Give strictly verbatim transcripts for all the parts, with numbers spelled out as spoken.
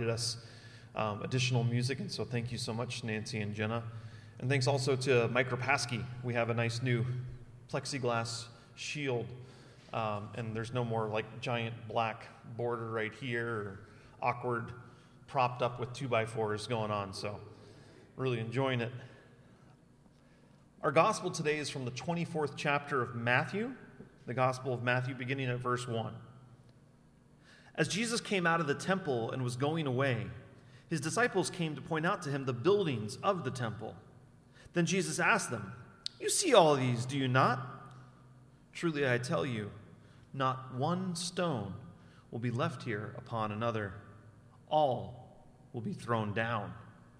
provided us um, additional music, and so thank you so much, Nancy and Jenna. And thanks also to Mike Rapaski. We have a nice new plexiglass shield, um, and there's no more like giant black border right here or awkward propped up with two by fours going on, so really enjoying it. Our gospel today is from the twenty-fourth chapter of Matthew, the Gospel of Matthew, beginning at verse one. As Jesus came out of the temple and was going away, his disciples came to point out to him the buildings of the temple. Then Jesus asked them, "You see all these, do you not? Truly I tell you, not one stone will be left here upon another. All will be thrown down."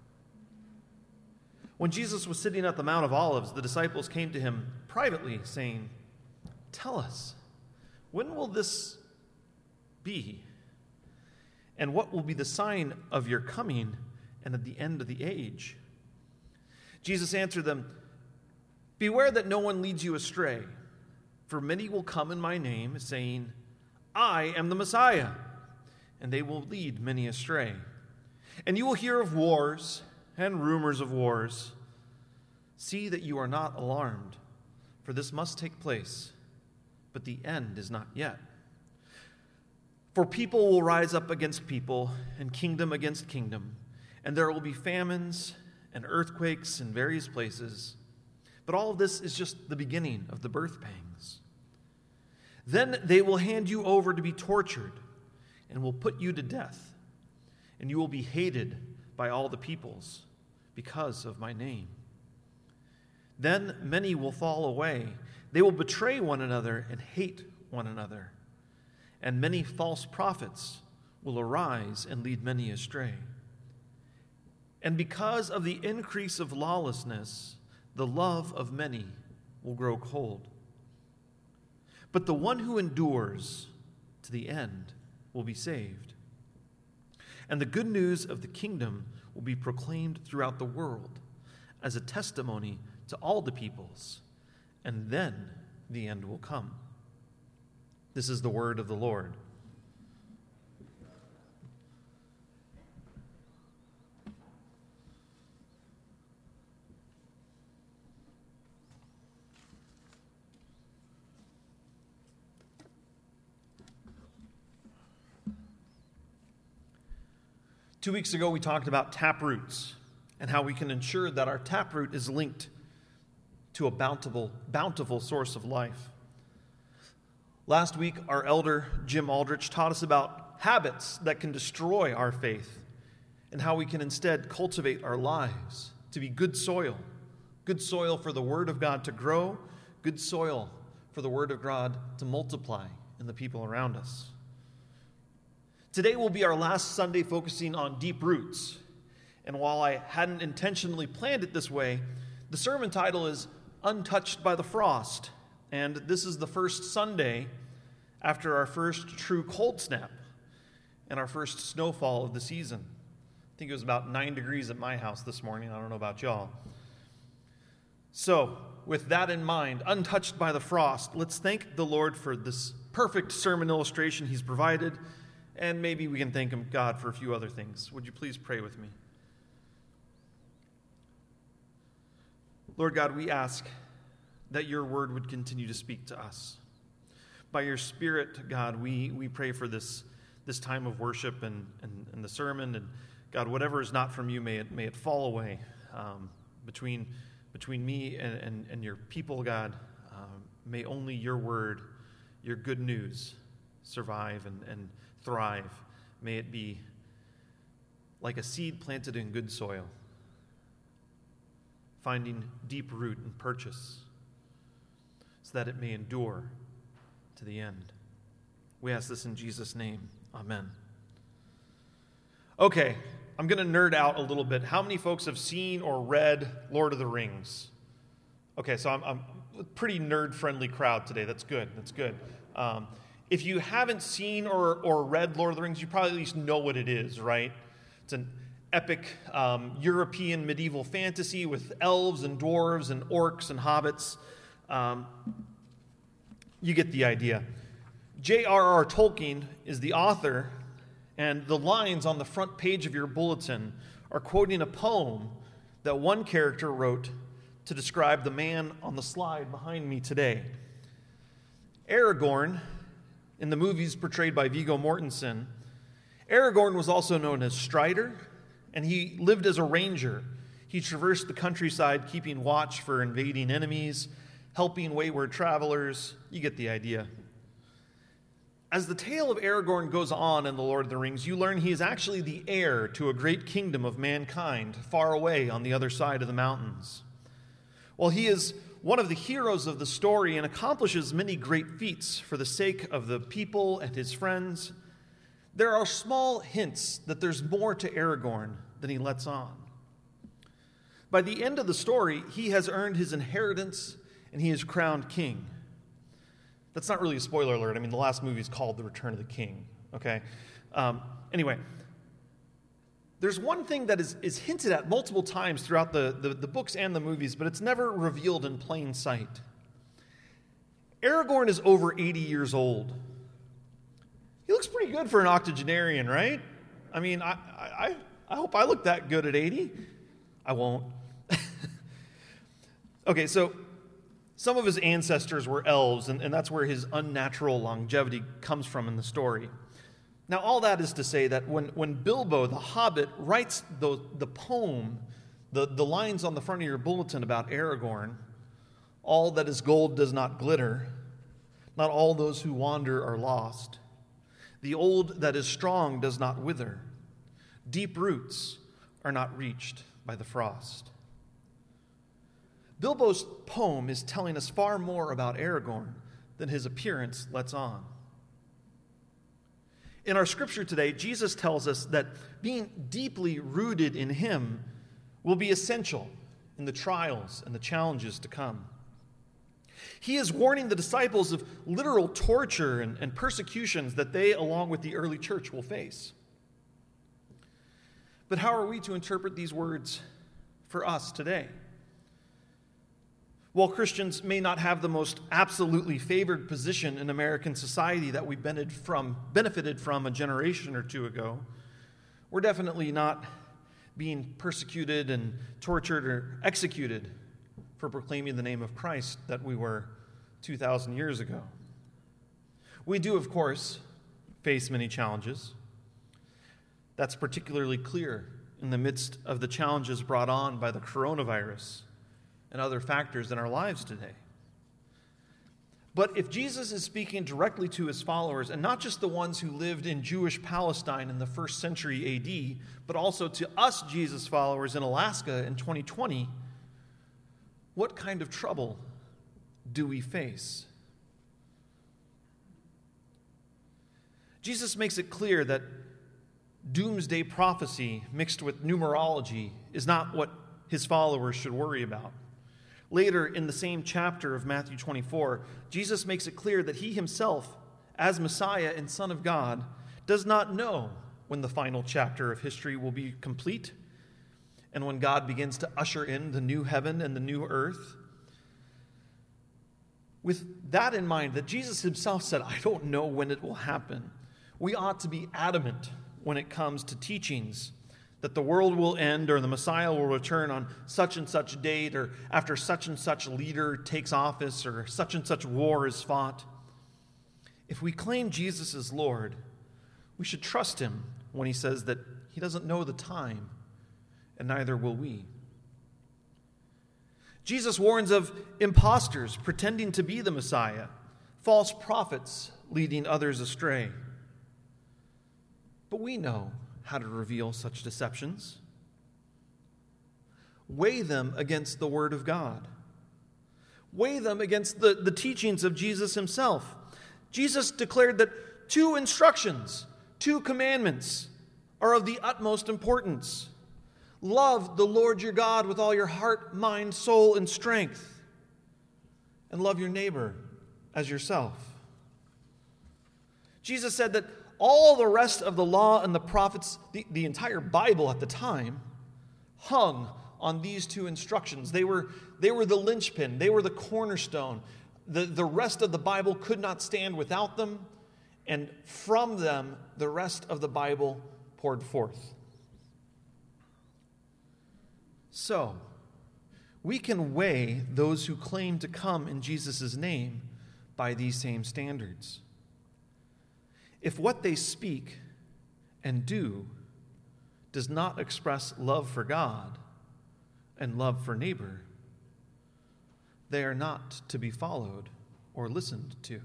When Jesus was sitting at the Mount of Olives, the disciples came to him privately, saying, "Tell us, when will this be? And what will be the sign of your coming and at the end of the age?" Jesus answered them, "Beware that no one leads you astray, for many will come in my name, saying, 'I am the Messiah,' and they will lead many astray. And you will hear of wars and rumors of wars. See that you are not alarmed, for this must take place, but the end is not yet. For people will rise up against people, and kingdom against kingdom, and there will be famines and earthquakes in various places. But all of this is just the beginning of the birth pangs. Then they will hand you over to be tortured, and will put you to death, and you will be hated by all the peoples because of my name. Then many will fall away. They will betray one another and hate one another. And many false prophets will arise and lead many astray. And because of the increase of lawlessness, the love of many will grow cold. But the one who endures to the end will be saved. And the good news of the kingdom will be proclaimed throughout the world as a testimony to all the peoples, and then the end will come." This is the word of the Lord. Two weeks ago, we talked about taproots and how we can ensure that our taproot is linked to a bountiful, bountiful source of life. Last week, our elder, Jim Aldrich, taught us about habits that can destroy our faith and how we can instead cultivate our lives to be good soil, good soil for the Word of God to grow, good soil for the Word of God to multiply in the people around us. Today will be our last Sunday focusing on deep roots. And while I hadn't intentionally planned it this way, the sermon title is Untouched by the Frost. And this is the first Sunday after our first true cold snap and our first snowfall of the season. I think it was about nine degrees at my house this morning. I don't know about y'all. So, with that in mind, untouched by the frost, let's thank the Lord for this perfect sermon illustration he's provided. And maybe we can thank him, God, for a few other things. Would you please pray with me? Lord God, we ask that your word would continue to speak to us. By your Spirit, God, we, we pray for this, this time of worship and, and, and the sermon. And God, whatever is not from you, may it, may it fall away um, between, between me and, and, and your people, God. Um, may only your word, your good news, survive and, and thrive. May it be like a seed planted in good soil, finding deep root and purchase, so that it may endure to the end. We ask this in Jesus' name. Amen. Okay, I'm going to nerd out a little bit. How many folks have seen or read Lord of the Rings? Okay, so I'm, I'm a pretty nerd-friendly crowd today. That's good. That's good. Um, If you haven't seen or, or read Lord of the Rings, you probably at least know what it is, right? It's an epic um, European medieval fantasy with elves and dwarves and orcs and hobbits. Um, you get the idea. J R R Tolkien is the author, And the lines on the front page of your bulletin are quoting a poem that one character wrote to describe the man on the slide behind me today. Aragorn, in the movies portrayed by Viggo Mortensen, Aragorn was also known as Strider, and he lived as a ranger. He traversed the countryside, keeping watch for invading enemies, helping wayward travelers. You get the idea. As the tale of Aragorn goes on in The Lord of the Rings, you learn he is actually the heir to a great kingdom of mankind far away on the other side of the mountains. While he is one of the heroes of the story and accomplishes many great feats for the sake of the people and his friends, there are small hints that there's more to Aragorn than he lets on. By the end of the story, he has earned his inheritance and he is crowned king. That's not really a spoiler alert. I mean, the last movie is called The Return of the King, okay? Um, anyway, there's one thing that is, is hinted at multiple times throughout the, the, the books and the movies, but it's never revealed in plain sight. Aragorn is over eighty years old. He looks pretty good for an octogenarian, right? I mean, I, I, I hope I look that good at eighty. I won't. Okay, so some of his ancestors were elves, and, and that's where his unnatural longevity comes from in the story. Now, all that is to say that when, when Bilbo, the Hobbit, writes the, the poem, the, the lines on the front of your bulletin about Aragorn, all that is gold does not glitter, not all those who wander are lost. The old that is strong does not wither. Deep roots are not reached by the frost. Bilbo's poem is telling us far more about Aragorn than his appearance lets on. In our scripture today, Jesus tells us that being deeply rooted in him will be essential in the trials and the challenges to come. He is warning the disciples of literal torture and, and persecutions that they, along with the early church, will face. But how are we to interpret these words for us today? While Christians may not have the most absolutely favored position in American society that we benefited from, benefited from a generation or two ago, we're definitely not being persecuted and tortured or executed for proclaiming the name of Christ that we were two thousand years ago. We do, of course, face many challenges. That's particularly clear in the midst of the challenges brought on by the coronavirus and other factors in our lives today. But if Jesus is speaking directly to his followers, and not just the ones who lived in Jewish Palestine in the first century A D, but also to us Jesus followers in Alaska in twenty twenty, what kind of trouble do we face? Jesus makes it clear that doomsday prophecy mixed with numerology is not what his followers should worry about. Later in the same chapter of Matthew twenty-four, Jesus makes it clear that he himself, as Messiah and Son of God, does not know when the final chapter of history will be complete and when God begins to usher in the new heaven and the new earth. With that in mind, that Jesus himself said, I don't know when it will happen, we ought to be adamant when it comes to teachings that the world will end or the Messiah will return on such and such date or after such and such leader takes office or such and such war is fought. If we claim Jesus as Lord, we should trust him when he says that he doesn't know the time, and neither will we. Jesus warns of imposters pretending to be the Messiah, false prophets leading others astray. But we know how to reveal such deceptions. Weigh them against the Word of God. Weigh them against the, the teachings of Jesus himself. Jesus declared that two instructions, two commandments are of the utmost importance. Love the Lord your God with all your heart, mind, soul, and strength, and love your neighbor as yourself. Jesus said that all the rest of the law and the prophets, the, the entire Bible at the time, hung on these two instructions. They were, they were the linchpin. They were the cornerstone. The, the rest of the Bible could not stand without them, and from them the rest of the Bible poured forth. So, we can weigh those who claim to come in Jesus' name by these same standards. If what they speak and do does not express love for God and love for neighbor, they are not to be followed or listened to.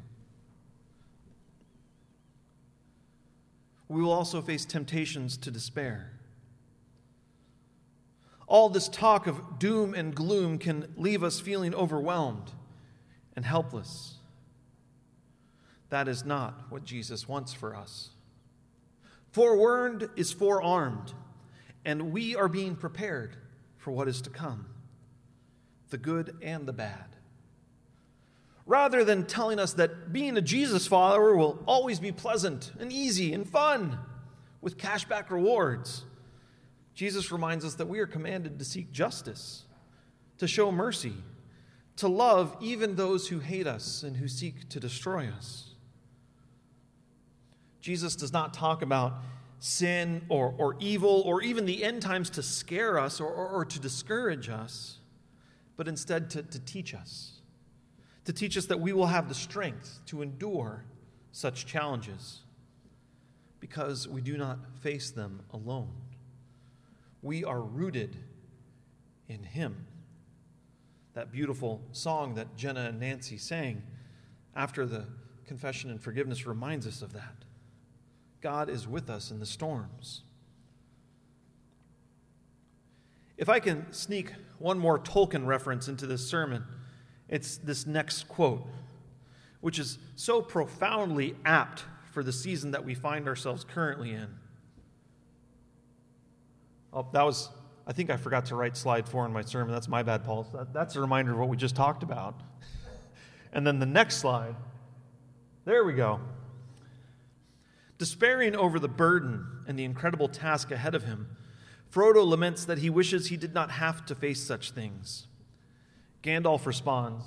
We will also face temptations to despair. All this talk of doom and gloom can leave us feeling overwhelmed and helpless. That is not what Jesus wants for us. Forewarned is forearmed, and we are being prepared for what is to come, the good and the bad. Rather than telling us that being a Jesus follower will always be pleasant and easy and fun with cashback rewards, Jesus reminds us that we are commanded to seek justice, to show mercy, to love even those who hate us and who seek to destroy us. Jesus does not talk about sin or, or evil or even the end times to scare us or, or, or to discourage us, but instead to, to teach us, to teach us that we will have the strength to endure such challenges because we do not face them alone. We are rooted in Him. That beautiful song that Jenna and Nancy sang after the confession and forgiveness reminds us of that. God is with us in the storms. If I can sneak one more Tolkien reference into this sermon, it's this next quote, which is so profoundly apt for the season that we find ourselves currently in. Oh, that was, I think I forgot to write slide four in my sermon. That's my bad, Paul. That, that's a reminder of what we just talked about. And then the next slide, there we go. Despairing over the burden and the incredible task ahead of him, Frodo laments that he wishes he did not have to face such things. Gandalf responds,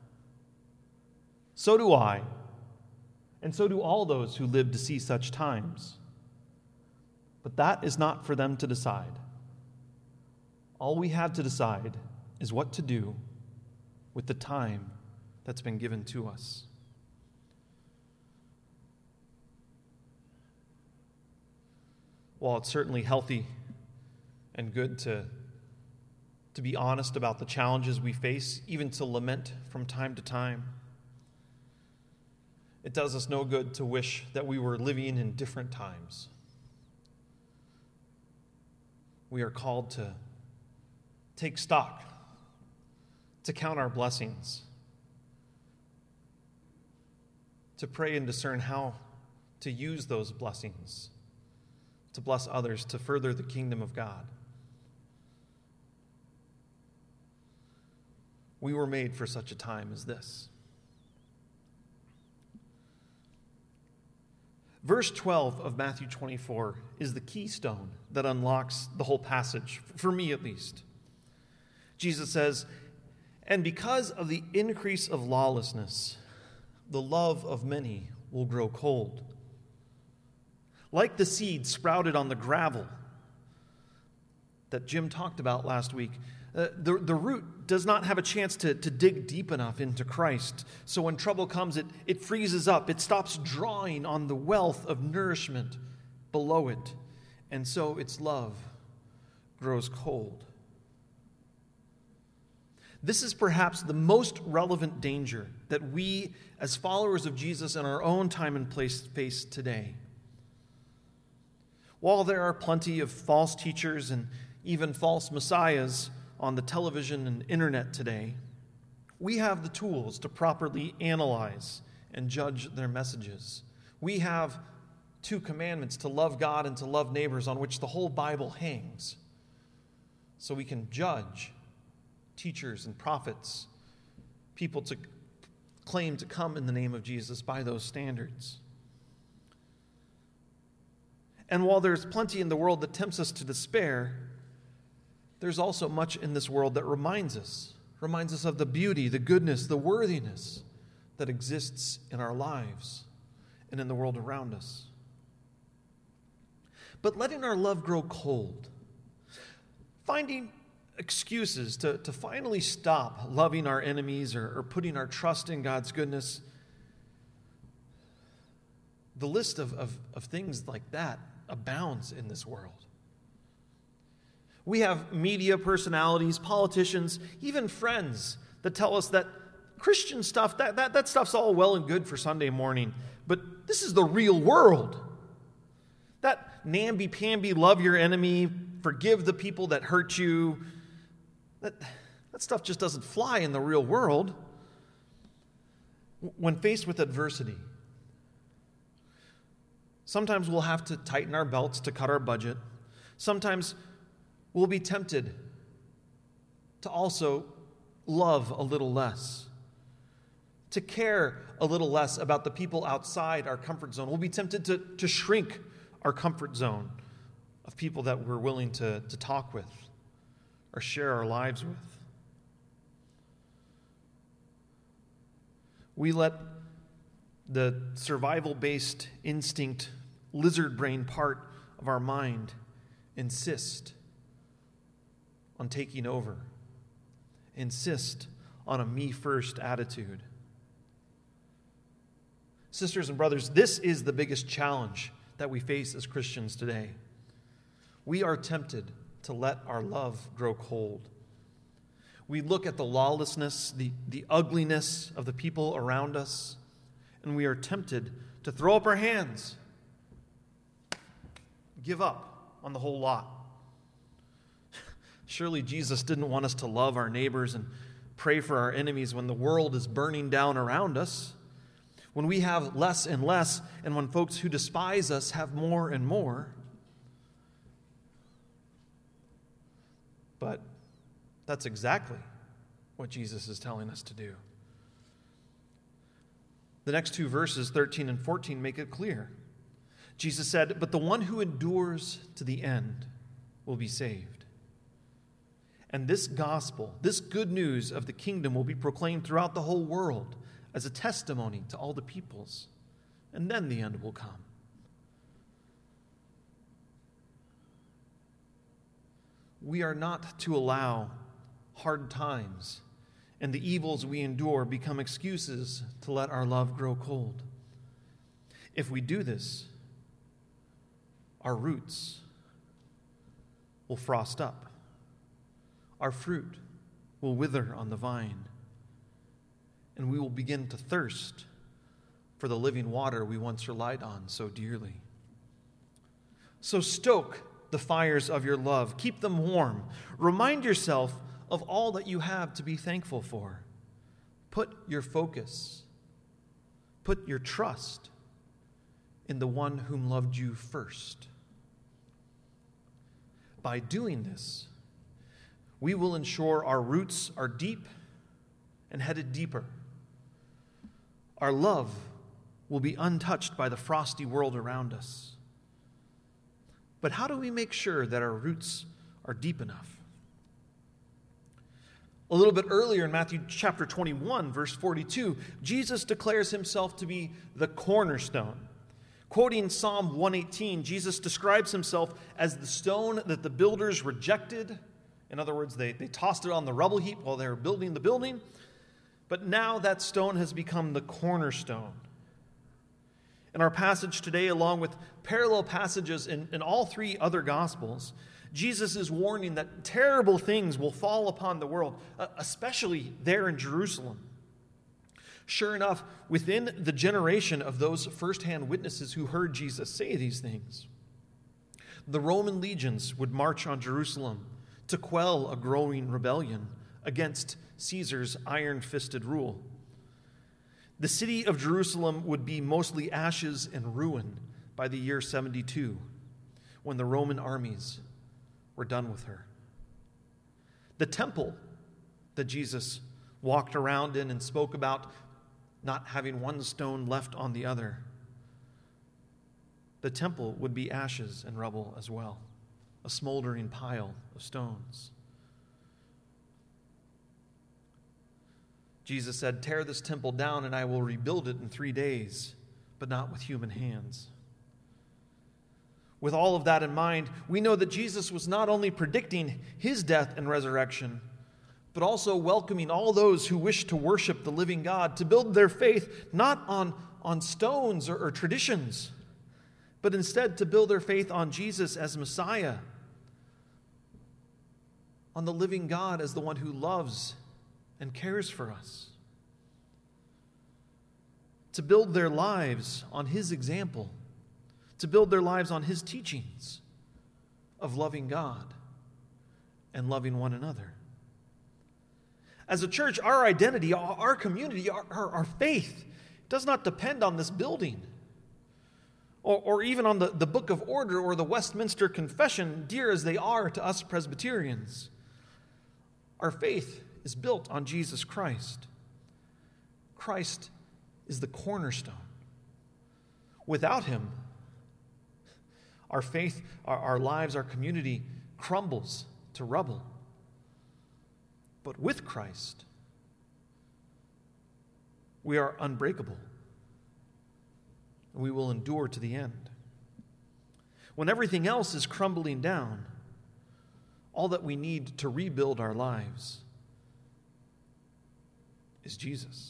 "So do I, and so do all those who live to see such times. But that is not for them to decide. All we have to decide is what to do with the time that's been given to us." While it's certainly healthy and good to, to be honest about the challenges we face, even to lament from time to time, it does us no good to wish that we were living in different times. We are called to take stock, to count our blessings, to pray and discern how to use those blessings to bless others, to further the kingdom of God. We were made for such a time as this. Verse twelve of Matthew twenty-four is the keystone that unlocks the whole passage, for me at least. Jesus says, "And because of the increase of lawlessness, the love of many will grow cold. Like the seed sprouted on the gravel that Jim talked about last week, uh, the, the root does not have a chance to, to dig deep enough into Christ. So when trouble comes, it, it freezes up. It stops drawing on the wealth of nourishment below it. And so its love grows cold." This is perhaps the most relevant danger that we, as followers of Jesus in our own time and place, face today. While there are plenty of false teachers and even false messiahs on the television and internet today, we have the tools to properly analyze and judge their messages. We have two commandments, to love God and to love neighbors, on which the whole Bible hangs. So we can judge teachers and prophets, people to claim to come in the name of Jesus by those standards. And while there's plenty in the world that tempts us to despair, there's also much in this world that reminds us, reminds us of the beauty, the goodness, the worthiness that exists in our lives and in the world around us. But letting our love grow cold, finding excuses to, to finally stop loving our enemies or, or putting our trust in God's goodness, the list of, of, of things like that abounds in this world. We have media personalities, politicians, even friends that tell us that Christian stuff, that, that, that stuff's all well and good for Sunday morning, but this is the real world. That namby-pamby, love your enemy, forgive the people that hurt you, that, that stuff just doesn't fly in the real world. When faced with adversity, sometimes we'll have to tighten our belts to cut our budget. Sometimes we'll be tempted to also love a little less, to care a little less about the people outside our comfort zone. We'll be tempted to, to shrink our comfort zone of people that we're willing to, to talk with or share our lives with. We let the survival-based instinct, lizard brain part of our mind insist on taking over, insist on a me-first attitude. Sisters and brothers, this is the biggest challenge that we face as Christians today. We are tempted to let our love grow cold. We look at the lawlessness, the, the ugliness of the people around us, and we are tempted to throw up our hands, give up on the whole lot. Surely Jesus didn't want us to love our neighbors and pray for our enemies when the world is burning down around us, when we have less and less, and when folks who despise us have more and more. But that's exactly what Jesus is telling us to do. The next two verses, thirteen and fourteen, make it clear. Jesus said, "But the one who endures to the end will be saved. And this gospel, this good news of the kingdom will be proclaimed throughout the whole world as a testimony to all the peoples, and then the end will come." We are not to allow hard times and the evils we endure become excuses to let our love grow cold. If we do this, our roots will frost up. Our fruit will wither on the vine, and we will begin to thirst for the living water we once relied on so dearly. So stoke the fires of your love. Keep them warm. Remind yourself of all that you have to be thankful for. Put your focus, put your trust in the one whom loved you first. By doing this, we will ensure our roots are deep and headed deeper. Our love will be untouched by the frosty world around us. But how do we make sure that our roots are deep enough? A little bit earlier in Matthew chapter twenty-one, verse forty-two, Jesus declares himself to be the cornerstone. Quoting Psalm one eighteen, Jesus describes himself as the stone that the builders rejected. In other words, they, they tossed it on the rubble heap while they were building the building. But now that stone has become the cornerstone. In our passage today, along with parallel passages in, in all three other Gospels, Jesus is warning that terrible things will fall upon the world, especially there in Jerusalem. Sure enough, within the generation of those firsthand witnesses who heard Jesus say these things, the Roman legions would march on Jerusalem to quell a growing rebellion against Caesar's iron-fisted rule. The city of Jerusalem would be mostly ashes and ruin by the year seventy-two, when the Roman armies were done with her. The temple that Jesus walked around in and spoke about not having one stone left on the other, the temple would be ashes and rubble as well, a smoldering pile of stones. Jesus said, "Tear this temple down and I will rebuild it in three days." but not with human hands. With all of that in mind, we know that Jesus was not only predicting his death and resurrection, but also welcoming all those who wish to worship the living God to build their faith not on, on stones or, or traditions, but instead to build their faith on Jesus as Messiah, on the living God as the one who loves and cares for us, to build their lives on his example, to build their lives on his teachings of loving God and loving one another. As a church, our identity, our community, our, our, our faith does not depend on this building or, or even on the, the Book of Order or the Westminster Confession, dear as they are to us Presbyterians. Our faith is built on Jesus Christ. Christ is the cornerstone. Without him, our faith, our, our lives, our community crumbles to rubble. But with Christ, we are unbreakable. We will endure to the end. When everything else is crumbling down, all that we need to rebuild our lives is Jesus.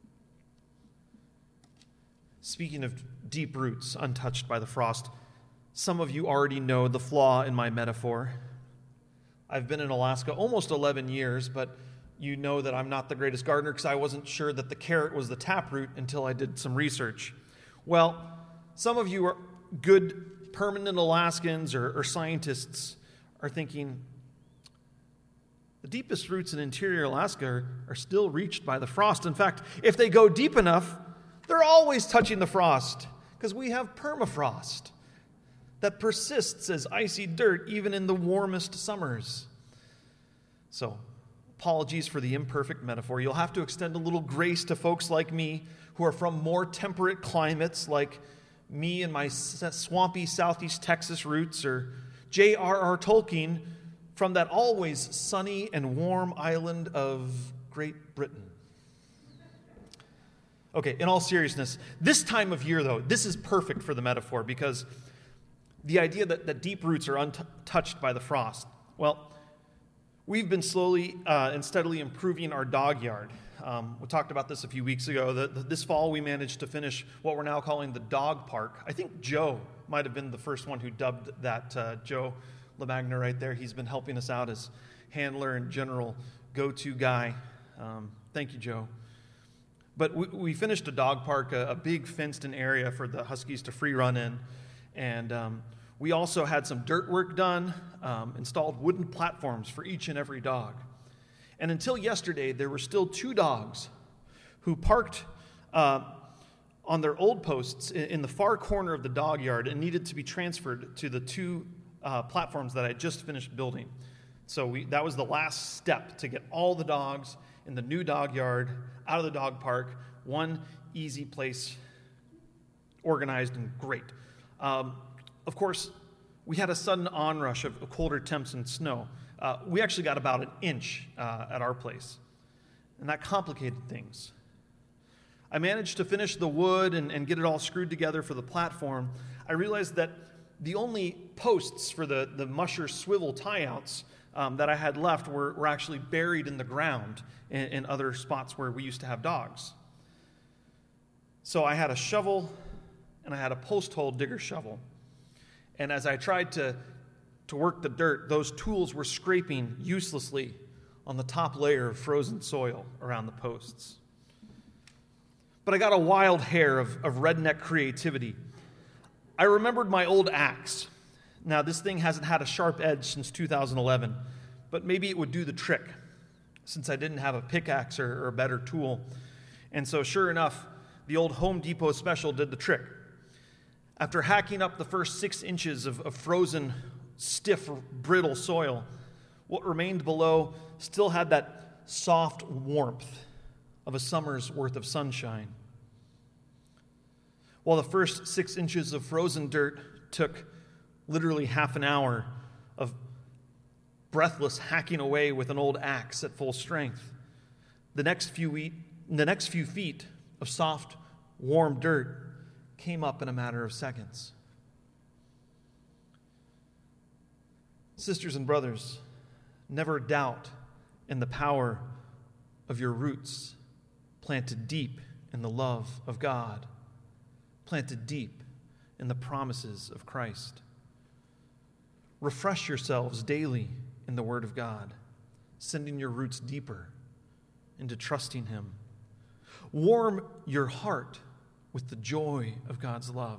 Speaking of deep roots untouched by the frost, some of you already know the flaw in my metaphor. I've been in Alaska almost eleven years, but you know that I'm not the greatest gardener because I wasn't sure that the carrot was the taproot until I did some research. Well, some of you are good permanent Alaskans or, or scientists are thinking, the deepest roots in interior Alaska are, are still reached by the frost. In fact, if they go deep enough, they're always touching the frost because we have permafrost that persists as icy dirt even in the warmest summers. So, apologies for the imperfect metaphor. You'll have to extend a little grace to folks like me who are from more temperate climates, like me and my swampy southeast Texas roots, or J R R Tolkien from that always sunny and warm island of Great Britain. Okay, in all seriousness, this time of year, though, this is perfect for the metaphor because the idea that, that deep roots are untouched by the frost. Well, we've been slowly uh, and steadily improving our dog yard. Um, we talked about this a few weeks ago. The, the, this fall, we managed to finish what we're now calling the dog park. I think Joe might have been the first one who dubbed that. Uh, Joe LaMagna right there. He's been helping us out as handler and general go-to guy. Um, thank you, Joe. But we, we finished a dog park, a, a big fenced-in area for the Huskies to free run in. And um, we also had some dirt work done, um, installed wooden platforms for each and every dog. And until yesterday, there were still two dogs who parked uh, on their old posts in, in the far corner of the dog yard and needed to be transferred to the two uh, platforms that I just finished building. So we, that was the last step to get all the dogs in the new dog yard out of the dog park, one easy place, organized and great. Um, of course, we had a sudden onrush of colder temps and snow. Uh, we actually got about an inch uh, at our place, and that complicated things. I managed to finish the wood and, and get it all screwed together for the platform. I realized that the only posts for the, the musher swivel tie-outs um, that I had left were, were actually buried in the ground in, in other spots where we used to have dogs. So I had a shovel and I had a post hole digger shovel. And as I tried to, to work the dirt, those tools were scraping uselessly on the top layer of frozen soil around the posts. But I got a wild hair of, of redneck creativity. I remembered my old axe. Now, this thing hasn't had a sharp edge since two thousand eleven, but maybe it would do the trick since I didn't have a pickaxe or, or a better tool. And so, sure enough, the old Home Depot special did the trick. After hacking up the first six inches of, of frozen, stiff, brittle soil, what remained below still had that soft warmth of a summer's worth of sunshine. While the first six inches of frozen dirt took literally half an hour of breathless hacking away with an old axe at full strength, the next few, week, the next few feet of soft, warm dirt came up in a matter of seconds. Sisters and brothers, never doubt in the power of your roots planted deep in the love of God, planted deep in the promises of Christ. Refresh yourselves daily in the Word of God, sending your roots deeper into trusting Him. Warm your heart with the joy of God's love.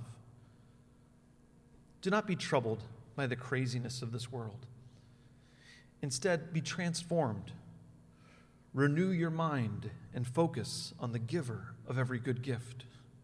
Do not be troubled by the craziness of this world. Instead, be transformed. Renew your mind and focus on the giver of every good gift.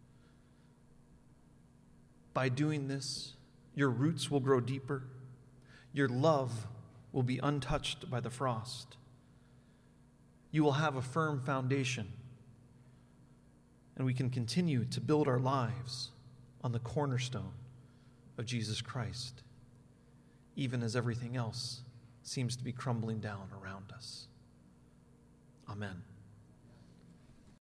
By doing this, your roots will grow deeper. Your love will be untouched by the frost. You will have a firm foundation, and we can continue to build our lives on the cornerstone of Jesus Christ, even as everything else seems to be crumbling down around us. Amen.